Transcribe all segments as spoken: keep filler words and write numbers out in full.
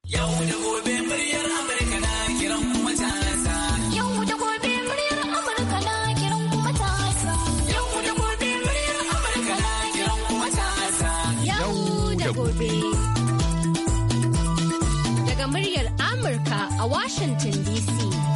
Yau da gobe muryar Amurka na kiran kuma matasa. Yau da gobe muryar Amurka na kiran kuma matasa. Yau da gobe muryar Amurka na kiran kuma matasa. Yau da gobe. Daga muryar Amurka a Washington D C.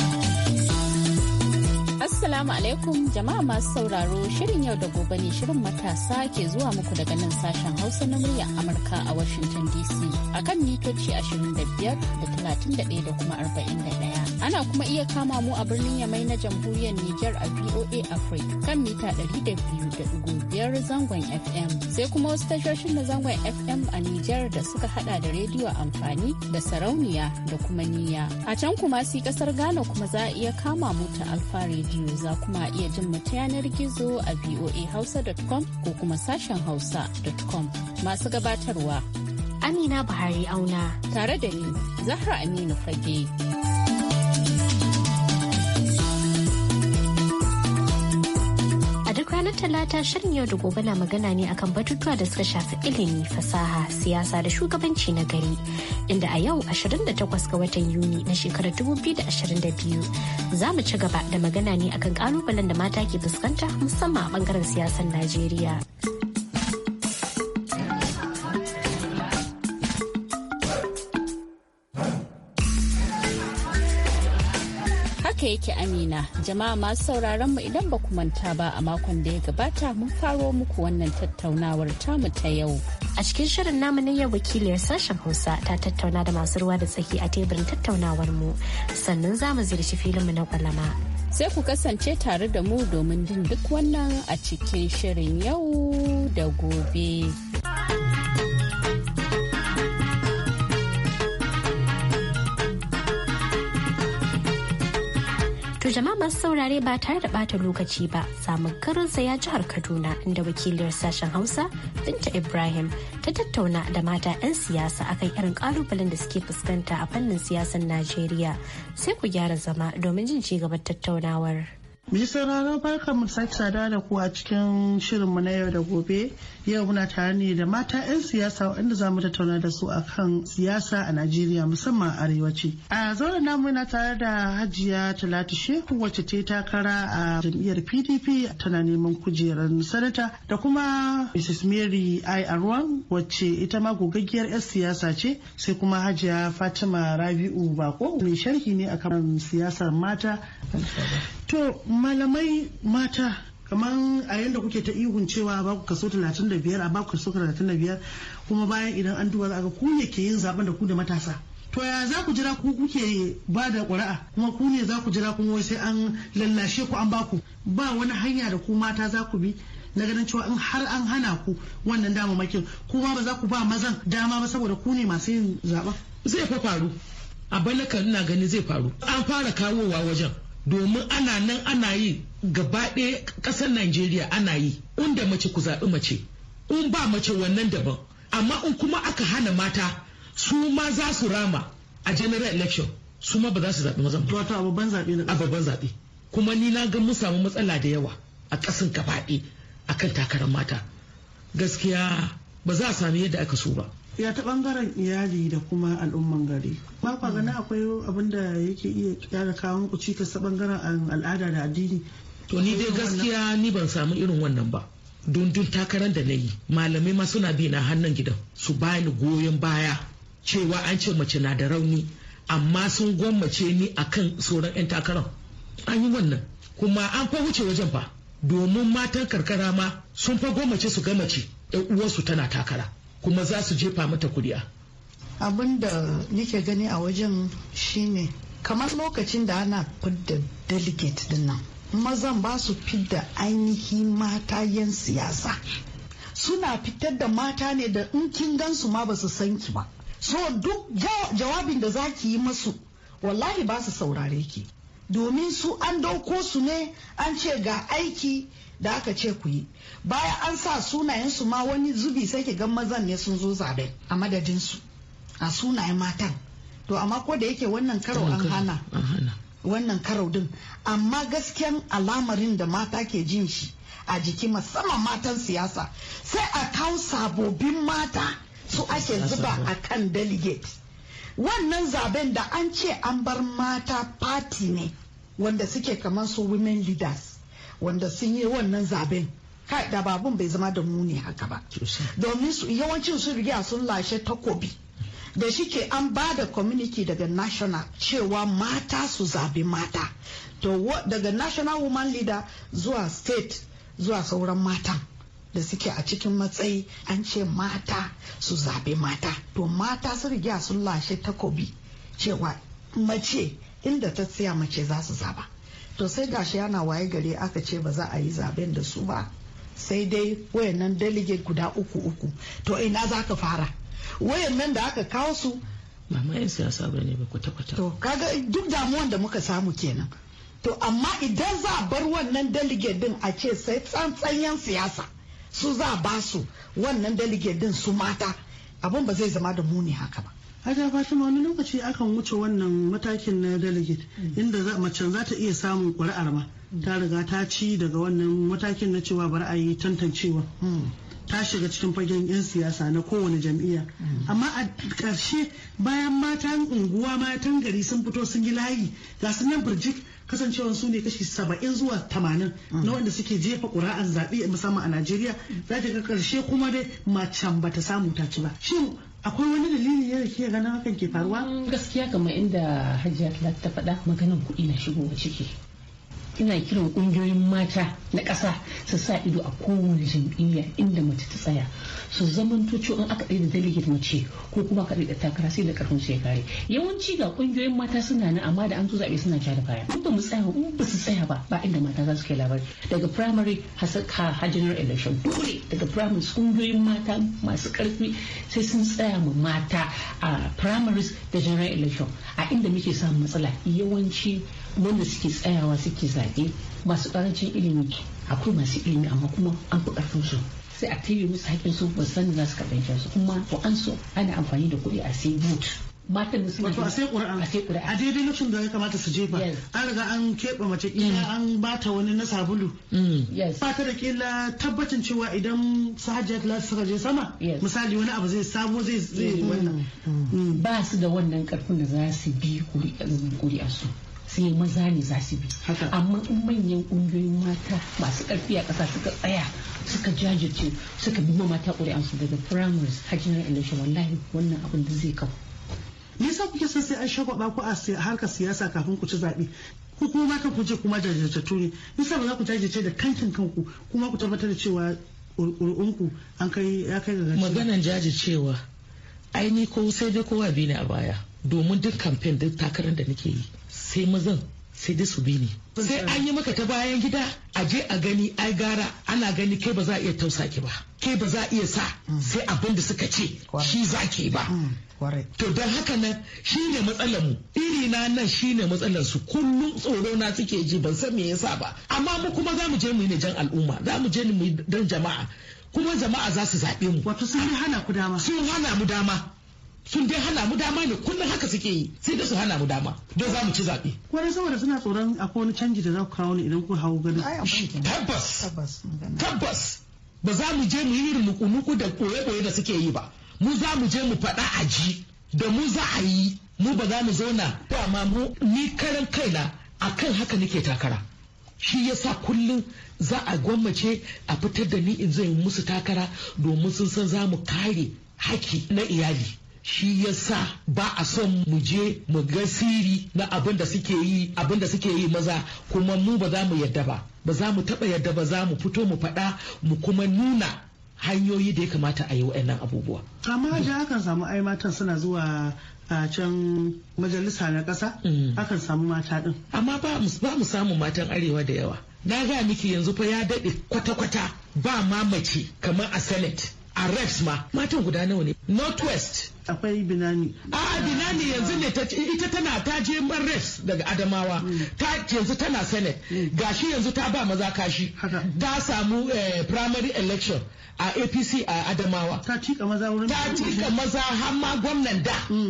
Assalamu alaikum jama'a masu sauraro, shirin yau da gobe ne shirin matasa ke zuwa muku daga nan sashen Hausa na muryar Amurka a Washington D C akan mitoci ashirin da biyar da talatin da ɗaya da kuma arba'in da ɗaya. Ana kuma iya kama mu a birnin Yamai na jamhuriyar Nijar a V O A Africa kan mita ɗari da biyu da ɗigo biyar zangon F M. Sai kuma wasu tashoshin na zangon F M a Nijar da suka hada da rediyo amfani da sarauniya da kuma niyya. A can kuma si kasar Ghana kuma za a iya kama mu ta Alfa Radio. Za kuma iya jin mu ta yanar gizo a voa hausa dot com ko kuma sashen hausa dot com. Masu gabatarwa Amina Buhari Auna tare da ni Zahra Aminu Fage. Ranar Talata shirin yau da gobe na magana ne akan batutuwa da suka shafi ilimi, fasaha, siyasa da shugabanci na gari. Inda a yau ashirin da takwas ga watan Yuni na shekarar dubu biyu da ashirin da biyu za mu ci gaba da magana ne akan kalubalen da mata ke fuskanta musamman a bangaren siyasar Najeriya. yake Amina, jama'a masu sauraron mu idan ba ku manta ba a makon da ya gabata mun faro muku wannan tattaunawar tamu ta yau. A cikin shirin namu na yau wakiliyar sashen Hausa ta tattauna da masu ruwa da tsaki a teburin tattaunawar mu, sannan za mu ziyarci filin mu na kwalama. Sai ku kasance tare da mu domin jin duk wannan a cikin shirin yau da gobe. To jama'a masu saurare ba tare da bata lokaci ba, samun karinsa ya jihar Kaduna inda wakiliyar sashen Hausa Binta Ibrahim ta tattauna da mata 'yan siyasa akan irin kalubalen da suke fuskanta a fannin siyasar Najeriya. Sai ku gyara zama domin jin ci gaban tattaunawar. Mai sauraro barka mu sake sada da ku a cikin shirinmu na yau da gobe. Yau muna tare ne da mata 'yan siyasa waɗanda za mu tattauna da su akan siyasa a Najeriya musamman a arewaci. A zauren namu na tare da Hajiya Talatu Shehu wacce ta yi takara a jam'iyyar P D P tana neman kujerar sanata, da kuma Missus Mary I Arwan wacce ita ma gogaggiyar 'yan siyasa ce, sai kuma Hajiya Fatima Rabi'u Bako mai sharhi ne akan siyasar mata. To malamai mata kamar a yadda kuke ta ihun cewa ba ku kaso talatin da biyar a ba ku kaso talatin da biyar, kuma bayan idan an duba za ga ku ne ke yin zaben da ku da matasa. To ya za ku jira ku kuke ba da ƙuri'a kuma ku ne za ku jira kuma sai an lallashe ku an ba ku, ba wani hanya da ku mata za ku bi na ganin cewa in har an hana ku wannan damamakin kuma ba za ku ba mazan dama ba saboda ku ne masu yin zaben. Zai fa faru a bana kan ina gani zai faru, an fara kawowa wajen domin ana nan ana yi gaba ɗaya ƙasar Najeriya ana yi, inda mace ku zaɓi mace, in ba mace wannan daban, amma in kuma aka hana mata su ma za su rama a general election, su ma ba za su zaɓi mazan ba. Wato a babban zaɓe na a babban zaɓe. Kuma ni na ga mun samu matsala da yawa a ƙasan gaba ɗaya akan takarar mata. Gaskiya ba za a sami yadda aka so ba. Ya ta bangaren iyali da kuma al'umman gari, ba kwa ganin akwai abin da yake iya kyara kawo muku cikas ta bangaren al'ada da addini? To ni dai gaskiya ni ban samu irin wannan ba, don dun takarar da na yi malamai ma suna bi na hannun gidan su bani goyon baya cewa an ce mace na da rauni, amma sun gwammace ni akan sauran 'yan takarar. An yi wannan kuma an fa wuce wajen fa, domin matan karkara ma sun fa gwammace su ga mace 'yan uwarsu tana takara kuma za su jefa mata kuri'a. Abin da nake gani a wajen shine kamar lokacin da ana fidda delegate din nan, mazan ba su fidda ainihi mata yan siyasa, suna fitar da mata ne da in kin gansu ma ba su san ki ba, so duk jawabin da za ki yi masu wallahi ba su saurare ki, domin su an dauko su ne an ce ga aiki da aka ce ku yi, bayan an sa sunayensu ma wani zubi sai ki ga mazan ne sun zo zabe a madadinsu a sunayen matan. To amma ko da yake wannan karo an hana wannan karo din, amma gaskiyan alamarin da mata ke jin shi a jiki musamman matan siyasa, sai a kawo sabobin mata su ake zuba a kan delegate, wannan zaben da an ce an bar mata party ne wanda suke kamar su women leaders wanda sun yi wannan zaben kai da babun bai zama da muni haka ba domin su yawancin su riga sun lashe takobi da shike an ba da community daga national cewa mata su zabi mata to daga national woman leader zuwa state zuwa sauran matan da suke a cikin matsayi an ce mata su zabi mata to mata su riga sun lashe takobi cewa mace inda ta tsaya mace za su zaba to sai gashi yana waye gari aka ce ba za a yi zaben da su ba sai dai wayannan delegate guda uku uku to ina za ka fara wayannan da aka kawo su mama yan siyasa ba ne ba kwata-kwata to kaga duk damuwan da muka samu kenan to amma idan za a bar wannan delegate din a ce sai tsantsanyen siyasa su za a ba su wannan delegate din su mata abun ba zai zama da muni haka ba. Hajiya Fatima wani lokaci akan wuce wannan matakin na delegate inda macen za ta iya samun ƙuri'ar ma ta riga ta ci daga wannan matakin na cewa bari a yi tantancewa ta shiga cikin fagen 'yan siyasa na kowane jam'iyya amma a ƙarshe bayan matan unguwa matan gari sun fito sun yi layi ga su nan birjik kasancewar su ne kashi saba'in zuwa tamanin na wanda suke jefa ƙuri'ar zaɓe musamman a Najeriya za ta ga ƙarshe kuma dai macen bata samu ta ci ba shin akwai wani dalili ne da ke ganin hakan ke faruwa? Gaskiya kamar inda Hajiya ta faɗa maganin kuɗi na shigowa ciki. Ina kiran ƙungiyoyin mata na ƙasa su sa ido a kowane jam'iyya inda mace ta tsaya su zamanto cewa in aka ɗaya da delegate mace ko kuma aka ɗaya da takara sai da ƙarfin su ya kare. Yawanci ga ƙungiyoyin mata suna nan amma da an zo zaɓe suna ja da baya. In ba mu tsaya in ba su tsaya ba ba inda mata za su kai labari daga primary har general election dole daga primary ƙungiyoyin mata masu ƙarfi sai sun tsaya ma mata a primaries da general election a inda muke samun matsala yawanci wanda suke tsayawa suke zaɓe masu ƙarancin ilimi akwai masu ilimi amma kuma an fi ƙarfin su sai a tare musu haƙƙin su ba san za su karɓe su kuma ko an so ana amfani da kuɗi a sai vote matan da suna wato a sai ƙuri'a a sai ƙuri'a a daidai lokacin da ya kamata su jefa an riga an keɓe mace kila an bata wani na sabulu ba ta da kila tabbacin cewa idan su hajjiya class suka je sama misali wani abu zai sabo zai zai wannan ba su da wannan ƙarfin da za su bi ƙuri'a su sai maza ne za su bi amma in manyan ƙungiyoyin mata masu ƙarfi a ƙasa suka tsaya suka jajirce suka bi mata ƙuri'ansu daga primaries har general election wallahi wannan abin da zai kawo. Me yasa kuke son sai an shagwaba ku a harkar siyasa kafin ku ci zaɓe? Ku kuma mata ku je kuma jajirtattu ne. Me yasa ba za ku jajirce da kankin kanku kuma ku tabbatar da cewa ƙuri'unku an kai ya kai ga maganan jajircewa ai ni ko sai dai kowa bi ni a baya domin duk kamfen duk takarar da nake yi sai mazan sai dai su bi ni sai an yi maka ta bayan gida a je a gani ai gara ana gani kai ba za a iya tausa ki ba kai ba za a iya sa sai abin da suka ce shi za ki ba to don haka nan shi ne matsalar mu iri na nan shi ne matsalar su kullum tsoro na suke ji ban san me yasa ba amma mu kuma za mu je mu yi ne jan al'umma za mu je mu yi don jama'a kuma jama'a za su zaɓe mu wato sun hana ku dama sun hana mu dama sun dai hana mu dama ne kullum haka suke yi sai da su hana mu dama don za mu ci zaɓe. Wani saboda suna tsoron akwai wani canji da za ku kawo ne idan ku hau gani. Tabbas tabbas ba za mu je mu yi irin nuku-nuku da koye-koye da suke yi ba mu za mu je mu faɗa a ji da mu za a yi mu ba za mu zauna ba ma mu ni karan kaina akan haka nake takara shi yasa kullum za a gwammace a fitar da ni in zai musu takara domin sun san za mu kare haki na iyali. Shi yasa ba a son mu je mu ga siri na abin da suke yi abin da suke yi maza kuma mu ba za mu yadda ba ba za mu taba yadda ba za mu fito mu faɗa mu kuma nuna hanyoyi da ya kamata a yi wa'annan abubuwa. Amma da akan samu ai matan suna zuwa a can majalisa na ƙasa akan samu mata din. Amma ba mu samu matan arewa da yawa. Na ga miki yanzu fa ya daɗe kwata-kwata ba ma mace kamar a senate. A reps ma matan guda nawa ne northwest akwai binani a binani yanzu ne ita tana ta je reps daga adamawa ta yanzu tana senate gashi yanzu ta ba maza kashi ta samu primary election a A P C a adamawa ta tika maza wurin ta tika maza har ma gwamnan da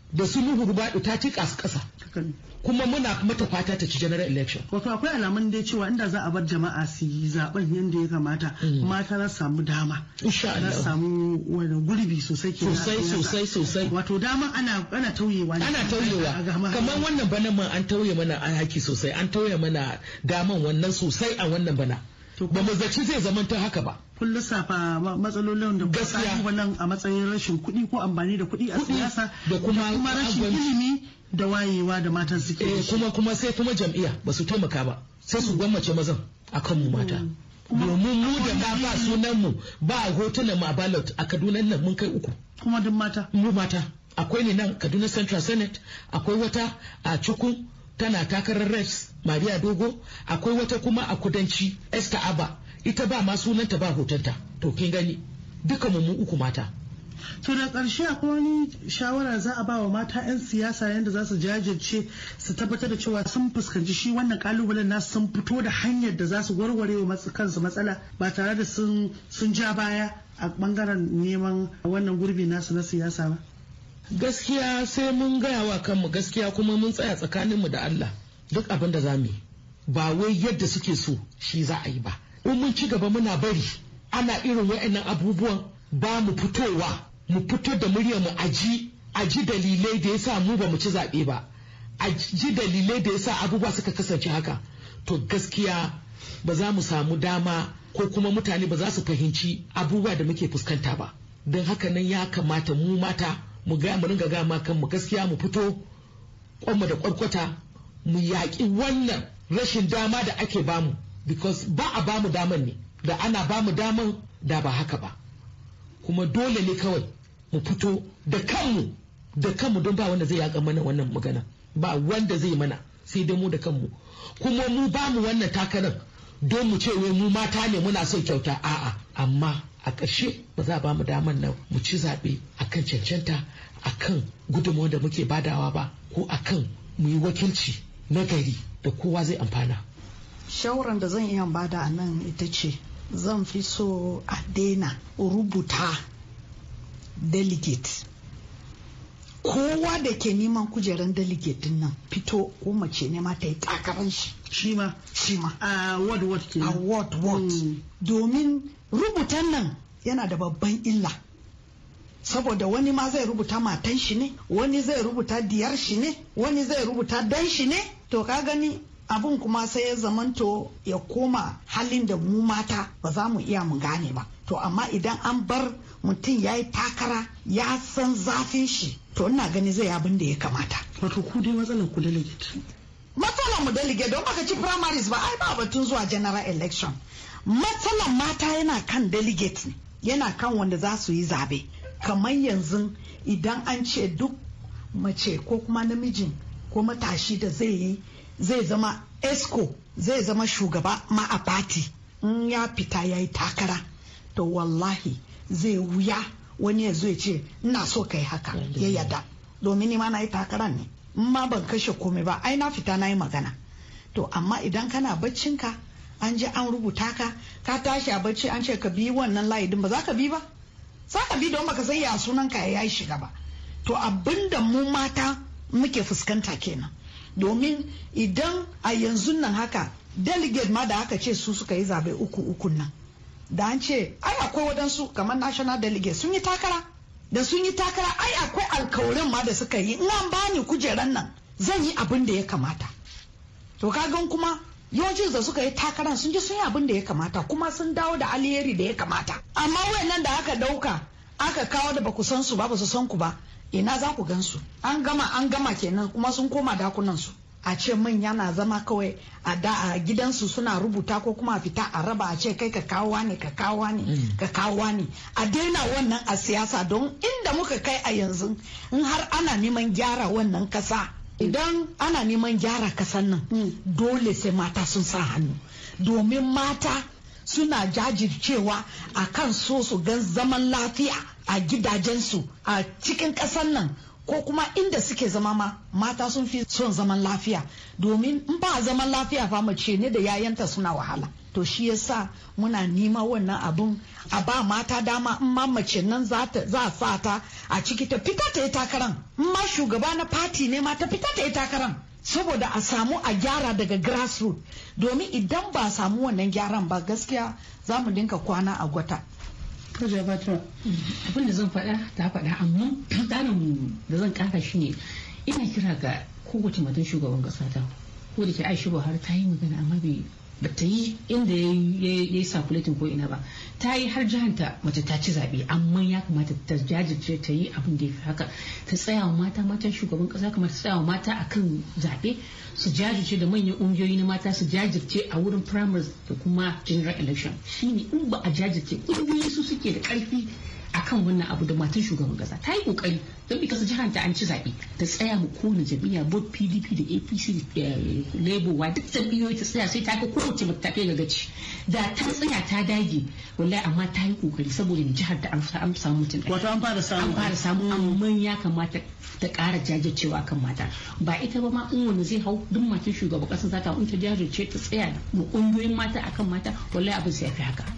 da su Nuhu Rubadu ta ci kasu kasa kuma muna mata fata ta ci general election. Wato akwai alamun dai cewa inda za a bar jama'a su yi zaben yadda ya kamata mata za su samu dama. Insha Allah. Za samu wani gurbi sosai ke sosai sosai sosai. Wato dama ana ana tauyewa ne. Ana tauyewa. Kamar wannan bana man an tauye mana haki sosai an tauye mana daman wannan sosai a wannan bana. Ba mu zaci zai zama ta haka ba. Kun lissafa matsalolin da gaskiya wannan a matsayin rashin kuɗi ko amfani da kuɗi a siyasa da kuma rashin ilimi da wayewa da matan suke eh, kuma kuma sai kuma jam'iyya ba su taimaka ba sai su gwammace mazan akan mu mata. Domin mu da ma ba sunan mu ba hotunan mu a ballot a Kaduna nan mun kai uku. Kuma duk mata. Mu mata. Akwai ne nan Kaduna Central Senate, akwai wata a Chukun tana takarar reps Maria Dogo, akwai wata kuma a kudanci Esther Abba, ita ba ma sunanta ba hotonta. To kin gani duka mu mu uku mata. To da ƙarshe akwai wani shawara za a ba wa mata 'yan siyasa yadda za su jajirce su tabbatar da cewa sun fuskanci shi wannan kalubalen nasu sun fito da hanyar da za su warware wa kansu matsala ba tare da sun ja baya a bangaren neman wannan gurbi nasu na siyasa ba. Gaskiya sai mun gaya wa kanmu gaskiya kuma mun tsaya tsakaninmu da Allah duk abin da za mu yi ba wai yadda suke so shi za a yi ba. In mun ci gaba muna bari ana irin wa'annan abubuwan ba mu fitowa mu fito da muryar mu aji aji dalilai da yasa mu ba mu ci zaɓe ba aji dalilai da yasa abubuwa suka kasance haka to gaskiya ba za mu samu dama ko kuma mutane ba za su fahimci abubuwa da muke fuskanta ba. Don haka nan ya kamata mu mata mu ga mu ringa gama kanmu gaskiya mu fito kwanmu da kwarkwata mu yaƙi wannan rashin dama da ake bamu because ba a bamu daman ne da ana bamu daman da ba haka ba kuma dole ne kawai mu fito da kanmu da kanmu don ba wanda zai yaƙa mana wannan magana ba wanda zai mana sai dai mu da kanmu kuma mu bamu wannan takarar don mu ce wai mu mata ne muna son kyauta a'a amma a ƙarshe ba za a ba mu daman nan mu ci zaɓe a kan cancanta a kan gudunmawar da muke badawa ba ko a kan mu yi wakilci na gari da kowa zai amfana. Shawaran da zan iya bada a nan ita ce zan fi so a daina rubuta delegate. Kowa da ke neman kujeran delegate din nan fito ko mace ne ma ta yi takarar shi. Shi ma. Shi ma. A ward ward ke. A ward ward. Domin rubutan nan yana da babban illa. Saboda wani ma zai rubuta matan shi ne, wani zai rubuta diyar shi ne, wani zai rubuta dan shi ne. To ka gani abun kuma sai ya zamanto ya koma halin da mu mata ba za mu iya mu gane ba. To amma idan an bar mutum ya yi takara ya san zafin shi to ina gani zai abin da ya kamata. Wato ku dai matsalar ku delegate. Matsalar mu delegate don baka ci primaries ba ai ba batun zuwa general election. Matsalar mata yana kan delegate ne, yana kan wanda za su yi zabe. Kamar yanzu idan an ce duk mace ko kuma namijin ko matashi da zai yi zai zama esco zai zama shugaba ma a party in ya fita ya yi takara to wallahi zai wuya wani ya zo ya ce ina so kai haka ya yada domin ni ma na yi takara ne in ma ban kashe komai ba ai na fita na yi magana. To amma idan kana baccinka an je an rubuta ka ka tashi a bacci an ce ka bi wannan layi din ba za ka bi ba za ka bi don baka san ya sunan ka ya yi shiga ba. To abinda mu mata muke fuskanta kenan domin idan a yanzu nan haka delegate ma da aka ce su suka yi zabe uku ukun nan da an ce ai akwai wadansu kamar national delegate sun yi takara da sun yi takara ai akwai alkawarin ma da suka yi in an bani kujeran nan zan yi abin da ya kamata. To kagan kuma yawancin da suka yi takaran sun ji sun yi abin da ya kamata kuma sun dawo da alheri da ya kamata. Amma wayannan da aka dauka aka kawo da baku san su ba ba su san ku ba ina za ku gan su an gama an gama kenan kuma sun koma dakunan su. A ce manya na zama kawai a da a gidansu suna rubuta ko kuma a fita a raba a ce kai ka kawo ne ka kawo ne ka kawo ne a daina wannan a siyasa don inda muka kai a yanzu in har ana neman gyara wannan kasa idan ana neman gyara kasan nan dole sai mata sun sa hannu domin mata suna jajircewa a kan so su gan zaman lafiya a gidajensu a cikin kasan nan ko kuma inda suke zama ma mata sun fi son zaman lafiya domin in ba zaman lafiya fa mace ne da yayanta suna wahala to shi yasa muna nema wannan abun a ba mata dama in ma mace nan za a sa ta a ciki ta fita ta yi takaran, in ma shugaba na party ne ma ta fita ta yi takaran, saboda a samu a gyara daga grassroots. Domin idan ba samu wannan gyaran ba gaskiya za mu dinka kwana a gwata. Abin da zan faɗa ta faɗa, amma tsarin da zan ƙara shi ne ina kira ga kowace matan shugaban ƙasa ta, ko da ke Aisha Buhari ta yi magana amma bai ba ta yi inda ya yi sakuletin ko ina ba, ta yi har jihanta mace ta ci zaɓe, amma ya kamata ta jajirce ta yi abin da ya fi haka, ta tsaya wa mata matan shugaban ƙasa kamar ta tsaya wa mata akan zaɓe, su jajirce da manyan ƙungiyoyi na mata su jajirce a wurin primaries da kuma general election. Shine in ba a jajirce ƙungiyoyi su suke da ƙarfi akan wannan abu da matan shugaban kasa ta yi kokari don bika su jihar ta an ci zaɓe ta tsaya mu kowane jam'iyya both P D P da A P C Labour wa duk jam'iyyoyi ta tsaya sai ta ga kowace mata ta kai ga gaci da ta tsaya ta dage wallahi, amma ta yi kokari saboda jihar ta an samu mutum wato an fara samu an fara samu amma ya kamata ta ƙara jajircewa kan mata, ba ita ba ma in wani zai hau duk matan shugaban kasa za ta in ta jajirce ta tsaya mu ƙungiyoyin mata akan mata wallahi abin sai ya fi haka.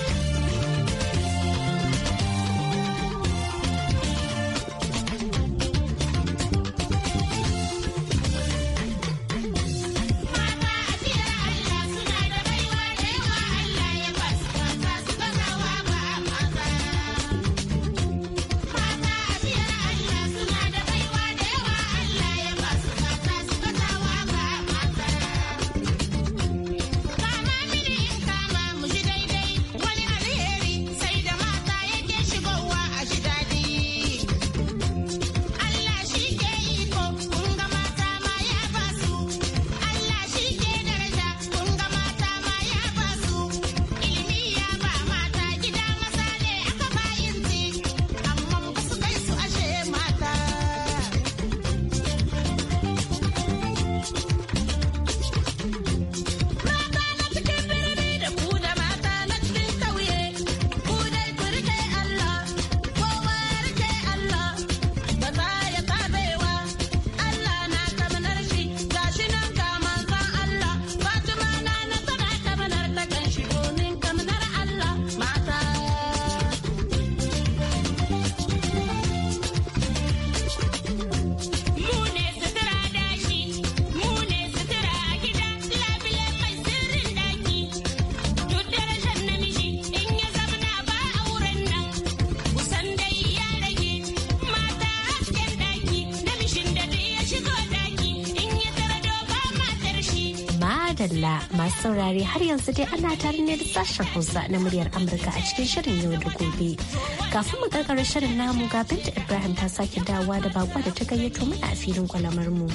Dalla masu saurare har yanzu dai ana tare ne da sashen Hausa na muryar Amurka a cikin shirin yau da gobe. Kafin mu karkar shirin namu ga Binta Ibrahim ta sake dawowa da bakwa da ta gayyato mana a filin kwalamar mu.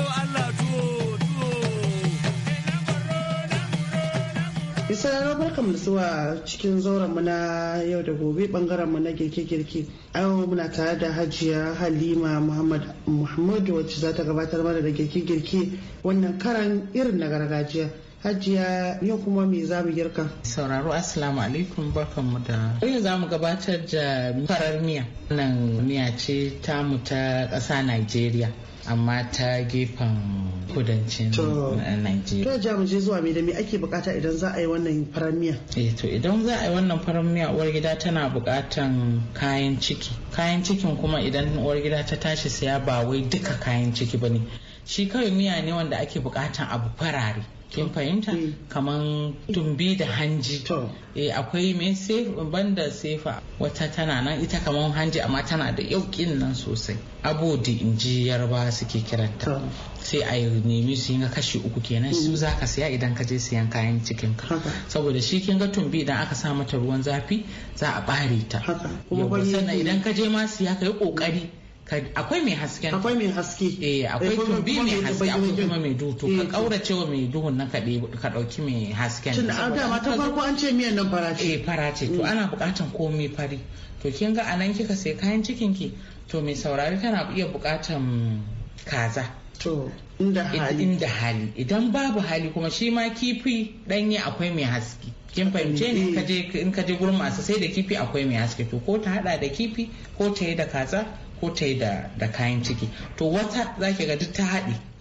Isararwa barkan da zuwa cikin zauren mu na yau da gobe bangaren mu na girke-girke. Yau muna tare da Hajiya Halima Muhammad Muhammadu wacce za ta gabatar mana da girke-girke wannan karan irin na gargajiya. Hajiya yau kuma me za mu girka? Sauraro assalamu alaikum barkanmu da yau za mu gabatar da farar miya. Wannan miya ce tamu ta ƙasa Najeriya amma ta gefen kudancin Najeriya. To ja mu je zuwa me da me ake bukata idan za a yi wannan farar miya? Eh to idan za a yi wannan farar miya uwar gida tana bukatan kayan ciki. Kayan cikin kuma idan uwar gida ta tashi saya ba wai duka kayan ciki bane. Shi kawai miya ne wanda ake bukatan abu farare. Kin fahimta? Mm. Kaman tumbi da hanji. Eh akwai mai sefa banda sefa wata tana nan ita kaman hanji amma tana da yaukin nan sosai. Abodi inji yarba suke kiranta. Sai a yi nemi su yin kashi uku kenan mm. su zaka siya idan ka je siyan kayan cikin ka. Saboda shi kin ga tumbi idan aka sa mata ruwan zafi za a bare ta. Kuma sannan idan ka je ma siya ka yi kokari. Akwai mai hasken akwai mai haske eh akwai tumbi mai haske akwai kuma mai duhu to ka kaurace wa mai duhun nan ka ka dauki mai hasken tun da dama ta farko an ce miyan nan fara ce eh fara ce to ana bukatan komai fari to kin ga anan kika sai kayan cikin ki to mai saurari tana iya bukatan kaza to inda hali inda hali idan babu hali kuma shi ma kifi danye akwai mai haske kin fahimce ne in ka je gurin masu sai da kifi akwai mai haske to ko ta hada da kifi ko ta yi da kaza ko ta yi da kayan ciki to wata za ki ga duk ta haɗe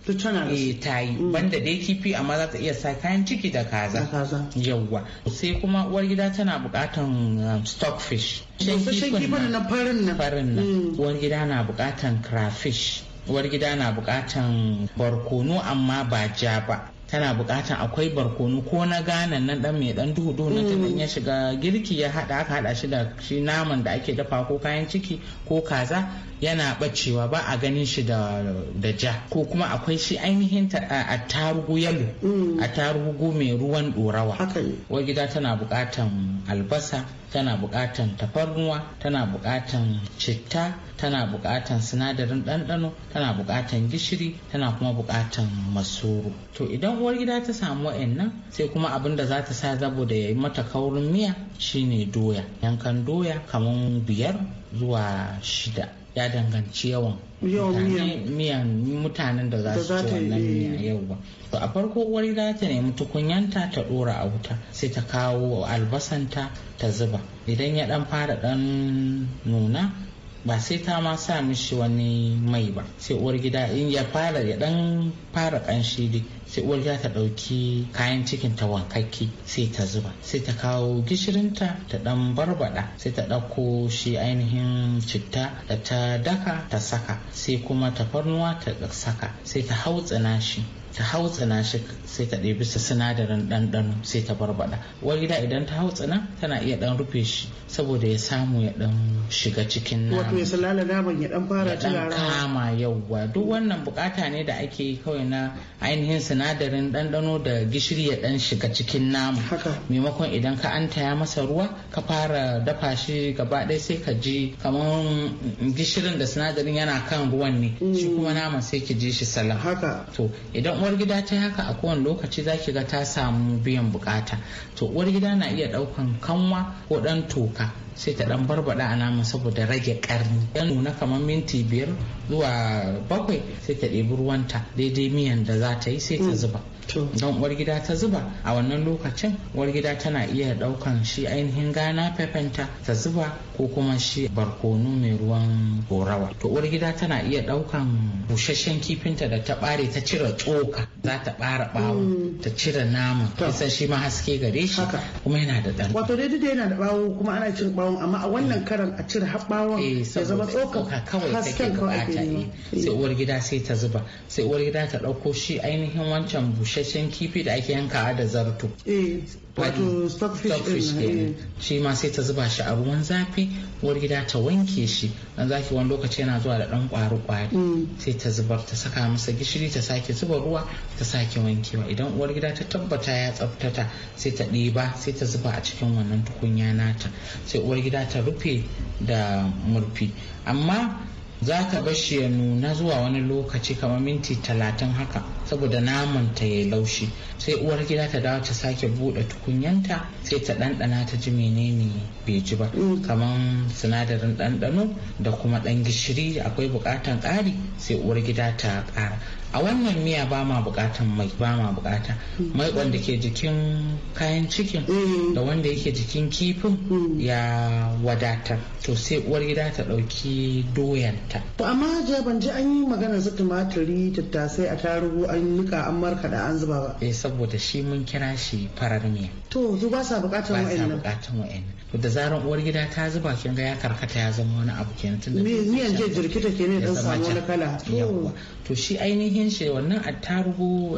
eh ta yi banda dai kifi amma za ta iya sa kayan ciki da kaza yawwa. Sai kuma uwar gida tana bukatan stockfish, kifin na farin nan farin nan uwar gida na bukatan crayfish, uwar gida na bukatan barkono amma ba ja ba, tana bukatan akwai barkono ko na Ghana nan dan mai dan duhu duhu na tunan ya shiga girki ya hada aka hada shi da shi naman da ake dafa ko kayan ciki ko kaza yana bacewa ba a ganin shi da da ja. Ko kuma akwai shi ainihin a tarugu yalo a tarugu mai ruwan dorawa. Uwar gida tana bukatan albasa, tana bukatan tafarnuwa, tana bukatan citta, tana bukatan sinadarin ɗanɗano, tana bukatan gishiri, tana kuma bukatan masoro. To idan uwar gida ta samu wa'annan sai kuma abin da za ta sa saboda ya yi mata kaurin miya shine doya. Yankan doya kaman biyar zuwa shida, ya danganci yawan miyan mutanen da za su ci wannan miya yau ba. To a farko uwar gida ta nemi tukunyanta ta dora a wuta, sai ta kawo albasanta ta zuba. Idan ya dan fara dan nuna ba sai ta ma sa mishi wani mai ba, sai uwar gida in ya fara ya dan fara kanshi dai sai uwar gida ta dauki kayan cikin ta wankakke sai ta zuba, sai ta kawo gishirinta ta dan barbada, sai ta dauko shi ainihin citta da ta daka ta saka, sai kuma tafarnuwa ta saka, sai ta hautsina shi ta hautsina shi sai ta ɗebi su sinadarin ɗanɗano sai ta barbada. Uwar gida idan ta hautsina tana iya ɗan rufe shi saboda ya samu ya ɗan shiga cikin nama, wato ya salala naman ya ɗan fara turara kama yauwa. Duk wannan bukata ne da ake yi kawai na ainihin sinadarin ɗanɗano da gishiri ya ɗan shiga cikin nama, maimakon idan ka an taya masa ruwa ka fara dafa shi gaba ɗaya sai ka ji kamar gishirin da sinadarin yana kan ruwan ne, shi kuma naman sai ki ji shi salam. To idan uwar gida ta haka a kowane lokaci za ki ga ta samu biyan bukata. To uwar gida na iya daukan kanwa ko dan toka sai ta dan barbada a nama saboda rage karni. Ya nuna kamar minti biyar zuwa bakwai sai ta ɗebi ruwanta daidai miyan da za ta yi sai ta zuba. Don uwar gida ta zuba a wannan lokacin uwar gida tana iya daukan shi ainihin Ghana pepenta ta zuba ko kuma shi barkono mai ruwan gorawa. To uwar gida tana iya daukan busasshen kifinta da ta bare ta cire tsoka, za ta bara bawo ta cire naman, kisan shi ma haske gare shi kuma yana da dan wato daidai da yana da bawo kuma ana cin bawon, amma a wannan karan a cire har bawon ya zama tsoka kawai take bukata. Sai uwar gida sai ta zuba, sai uwar gida ta dauko shi ainihin wancan busasshen kifi da ake yankawa da zarto, wato stockfish kenan, shi ma sai ta zuba shi a ruwan zafi. Uwar gida ta wanke shi, dan zaki wani lokaci yana zuwa da dan kwari kwari, sai ta zubar ta saka masa gishiri ta sake zuba ruwa ta sake wankewa. Idan uwar gida ta tabbata ya tsaftata sai ta ɗiba sai ta zuba a cikin wannan tukunya nata, sai uwar gida ta rufe da murfi. Amma za ka bar shi ya nuna zuwa wani lokaci kamar minti talatin haka saboda naman ta ya laushi, sai uwar gida ta dawo ta sake bude tukunyanta sai ta ɗanɗana ta ji menene bai ji ba, kamar sinadarin ɗanɗano da kuma ɗan gishiri akwai buƙatan ƙari sai uwar gida ta ƙara. A wannan miya ba ma bukatan mai, ba ma bukata mai wanda ke jikin kayan cikin da wanda yake jikin kifin ya wadatar. To sai uwar gida ta dauki doyanta. To amma ja ban ji an yi magana su tumaturi, tattasai, a tarugu an nika an markaɗa an zuba ba. Eh saboda shi mun kira shi farar miya. To su ba sa bukatan wa'annan. Ba sa bukatan wa'annan. To da zaran uwar gida ta zuba kin ga ya karkata ya zama wani abu kenan tunda miyan je jirkita kenan dan samu wani kala. To shi ainihin shi wannan attarugu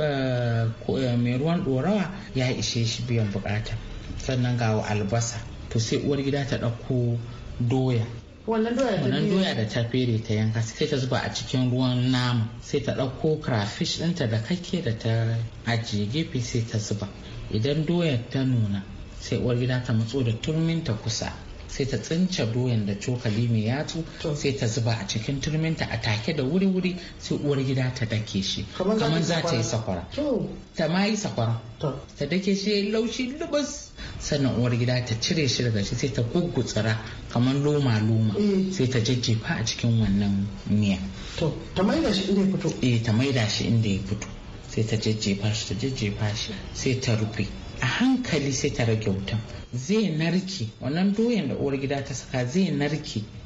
mai ruwan dorawa ya ishe shi biyan bukata. Sannan ga albasa, to sai uwar gida ta ɗauko doya, wannan doya da ta fere ta yanka sai ta zuba a cikin ruwan nama, sai ta ɗauko crayfish ɗinta da kake da ta ajiye gefe sai ta zuba. Idan doyar ta nuna sai uwar gida ta matso da turminta kusa, sai ta tsince doyan da cokali mai yatsu sai ta zuba a cikin turminta a take da wuri-wuri, sai uwar gida ta dake shi kamar za ta yi sakwara, ta ma yi sakwara ta dake shi ya laushi lubus. Sannan uwar gida ta cire shi daga shi sai ta guggutsira kamar loma-loma sai ta jajjefa a cikin wannan miya. Ta maida shi inda ya fito? Eh ta maida shi inda ya fito sai ta jajjefa shi ta jajjefa shi sai ta rufe a hankali sai ta rage wutan. Zai narke wannan doyan da uwar gida ta saka zai narke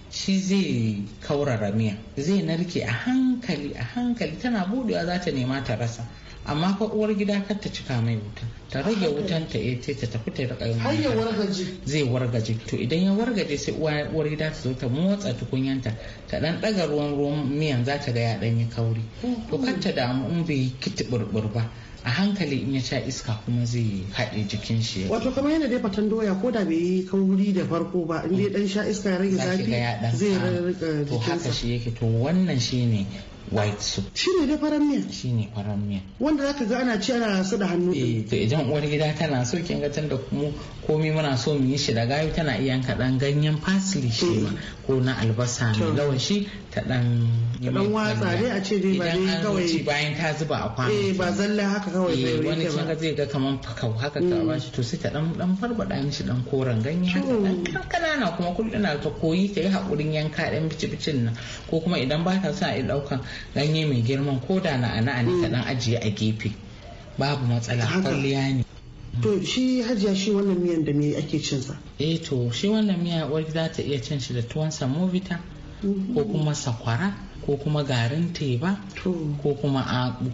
shi zai kaurara miya, zai narke a hankali a hankali, tana budewa za ta nema ta rasa. Amma fa uwar gida kar ta cika mai wuta, ta rage wutan ta eh ta tafi ta rika yin har ya wargaje, zai wargaje. To idan ya wargaje sai uwar gida ta zo ta motsa tukunyanta, ta dan daga ruwan ruwan miyan, za ta ga ya dan yi kauri. To kar ta damu in bai kiti burbur ba, a hankali in ya sha iska kuma zai haɗe jikin shi. Wato kamar yana dai fatan doya ko da bai yi kauri da farko ba, in dai dan sha iska ya rage zafi zai rika jikinsa. To haka shi yake. To wannan shine white soup. Shi ne dai faran miya? Shi ne faran miya. Wanda zaka ga ana ci ana su da hannu. Eh, to idan uwar gida tana so kin ga tunda kuma komai muna so mu yi shi da gayu, tana iya yanka dan ganyen parsley shi ma ko na albasa mai lawashi ta dan dan watsa dai a ce dai ba dai kawai bayan ta zuba a kwano. Eh, ba zalla haka kawai zai yi. Wani kin ga zai ga kaman fakau haka ka ba shi, to sai ta dan dan farbada mishi dan koren ganye haka dan kanana, kuma kullun ta koyi ta yi hakurin yanka dan bici-bicin nan, ko kuma idan ba ta sa a daukan ganye mai girman ko da na ana ne ta dan ajiye a gefe, babu matsala, kwalliya ne. To shi Hajiya, shi wannan miyan da me ake cin sa? Eh to shi wannan miya uwar za ta iya cin shi da tuwon samovita ko kuma sakwara ko kuma garin teba ko kuma abu.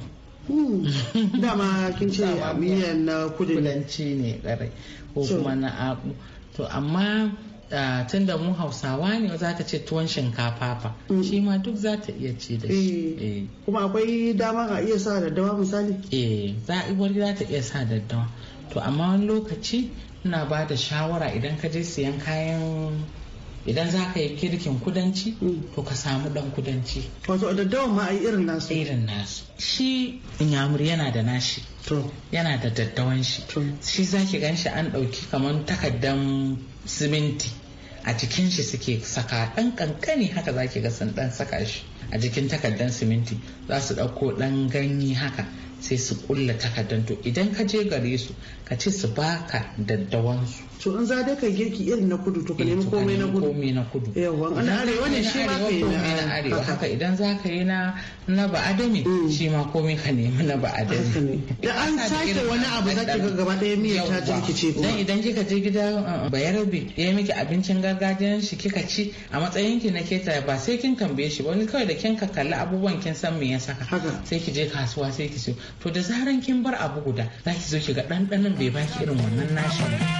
Dama kin ce miyan na kudanci ne kare ko kuma na abu. To amma Uh, tun da mu Hausawa ne za ta ce tuwon shinkafa fa, mm. shi ma duk za ta iya ci da shi. Eh. Kuma akwai dama a iya sa daddawa misali? Eh, za za ta iya sa daddawa. To amma wani lokaci ina ba da shawara idan ka je siyan kayan, idan za ka yi kirkin kudanci, mm. to ka samu dan kudanci. Wato daddawa ma a yi irin nasu? Irin nasu. Shi inyamuri yana da nashi. To. Yana da daddawan shi. To. Shi za ki gan shi an ɗauki kamar takaddan siminti a jikin shi suke saka ɗan kankani haka za ki ga sun ɗan saka shi a jikin takaddan siminti, za su ɗauko ɗan ganye haka sai su kulla takaddan. To idan ka je gare su ka ce su baka daddawansu. To in za dai kai girki irin na kudu to ka nemi komai na kudu. Komai na kudu. Yawa ana arewa ne shi ma kai na arewa haka. Idan za ka yi na na ba adami shi ma komai ka nemi na ba adami. Da an sake wani abu za ki ga gaba ɗaya miyar ta jirkice kuma. Dan idan kika je gida bayarabe ya yi miki abincin gargajiyan shi kika ci a matsayin ki na keta, ba sai kin tambaye shi wani kawai da kin ka kalli abubuwan kin san me ya saka. Sai ki je kasuwa sai ki siyo. To da zaran kin bar abu guda za ki zo ki ga ɗanɗanon bai baki irin wannan nashi.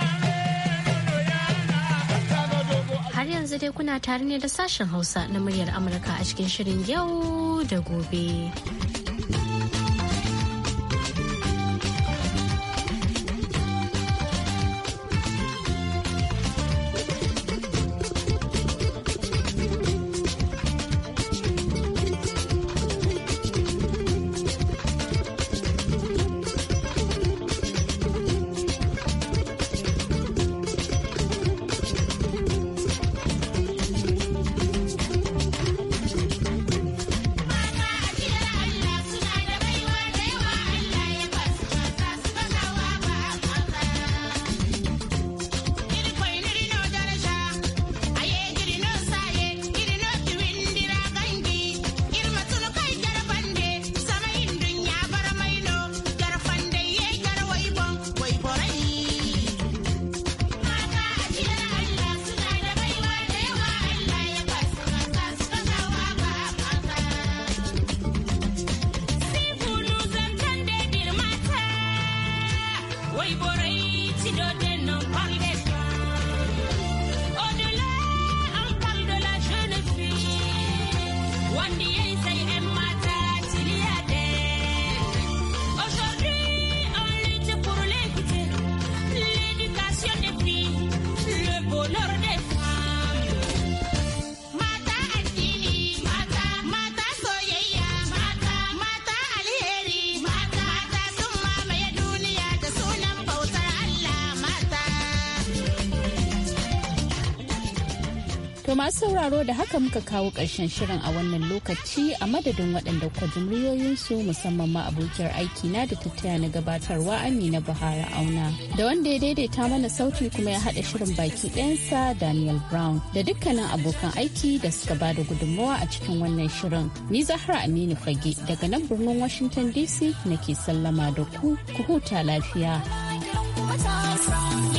Har yanzu dai kuna tare ne da sashen Hausa na muryar Amurka a cikin shirin yau da gobe. To masu sauraro da haka muka kawo ƙarshen shirin a wannan lokaci a madadin waɗanda kwa jimriyoyinsu musamman ma abokiyar aiki na da tattaya na gabatarwa Amina Bahara Auna. Da wanda ya daidaita mana sauti kuma ya haɗa shirin baki ɗayansa Daniel Brown da dukkanin abokan aiki da suka ba da gudunmawa a cikin wannan shirin. Ni Zahra Aminu Fage daga nan birnin Washington D C nake sallama da ku, ku huta lafiya.